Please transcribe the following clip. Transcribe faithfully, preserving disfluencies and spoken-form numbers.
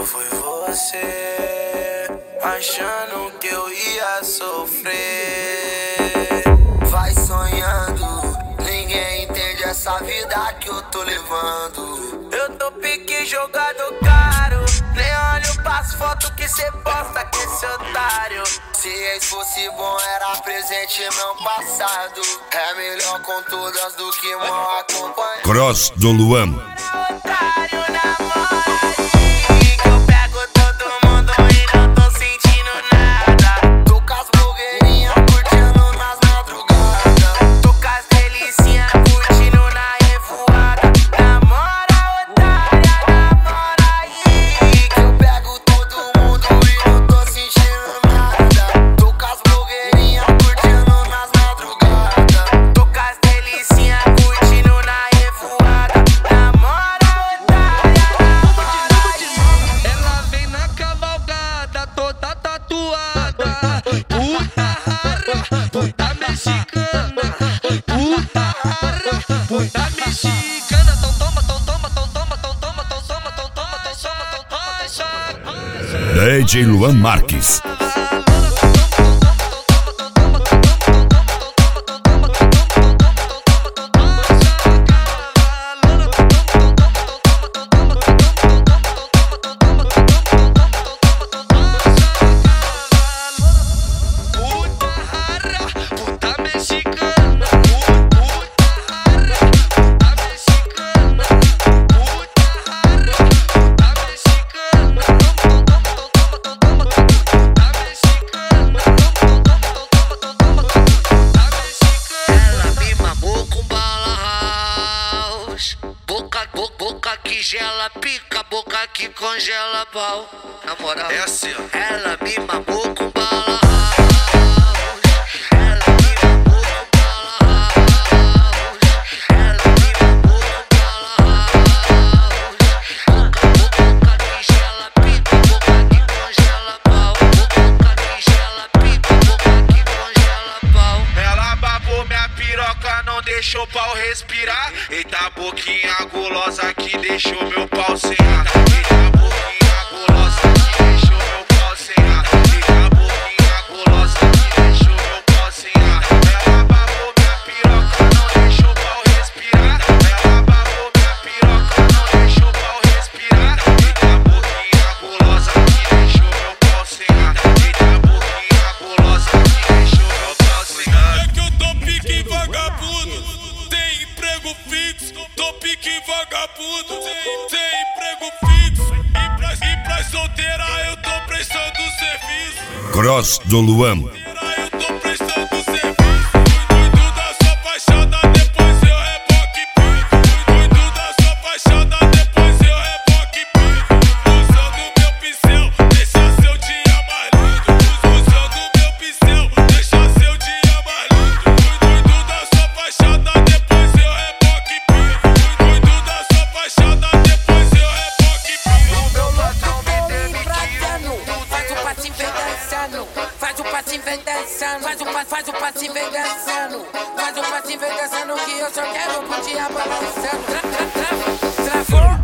foi você, achando que eu ia sofrer. Vai sonhando, ninguém entende essa vida que eu tô levando. Eu tô pique jogado caro, nem olho pras fotos que cê posta com esse otário. Se ex fosse bom era presente meu passado. É melhor com todas do que mal acompanhado. Cross do Luan. Otário, namora aí, que eu pego todo mundo e não tô sentindo nada. Tô com as blogueirinhas curtindo nas madrugadas. Tô com as delicinhas curtindo na revoada. Namora, otária, namora aí, que eu pego todo mundo e não tô sentindo nada. Tô com as blogueirinhas curtindo nas madrugadas. Tô com as delicinhas curtindo na revoada. Namora, otária, namora aí. Ela vem na cavalgada, toda tatuada. Puta rara, puta mexicana. Puta rara, puta mexicana. Então toma, então toma, então toma, então toma, então toma, então toma, então toma, então toma, então toma. D J Luan Marques. Boca que gela, pica, boca que congela pau. Na moral, É assim, ó. ela me mamou com bala house. Ela me mamou com bala house. Ela me mamou com bala house. Boca, boca, boca que gela, pica, boca que congela pau. Boca que gela, pica, boca que congela pau. Ela babou minha piroca, não deixou o pau respirar. Eita boquinha gulosa que deixou meu pau sem ar. Eita boquinha gulosa que deixou meu pau sem ar. Eita boquinha gulosa que deixou meu pau sem ar. Ela babou minha piroca, não deixou o pau respirar. Ela babou minha piroca, não deixou o pau respirar. Eita boquinha gulosa que deixou meu pau sem ar. Eita boquinha gulosa que deixou meu pau sem ar. É que eu tô pique vagabundo, tem emprego fixo. Tô pique vagabundo, tem, tem emprego fixo. E pra, e pra solteira eu tô prestando serviço. Cross do Luan. Eu tô prestando serviço. Cuido da sua fachada, depois eu reboque pico. Cuido da sua fachada, depois eu reboque pico. Usando meu pincel, deixa seu dia mais lindo. Usando meu pincel, deixa seu dia mais lindo. Cuido da sua fachada, depois eu reboque pico. Cuido da sua fachada, depois eu reboque pico. O meu patrão me demitiu. Faz o passinho vem dançando. Faz o passinho vem dançando. Faz o passinho, faz o passinho vem dançando. Faz o passinho vem dançando que eu só quero curtir a balançando. Tra, tra, tra, travou.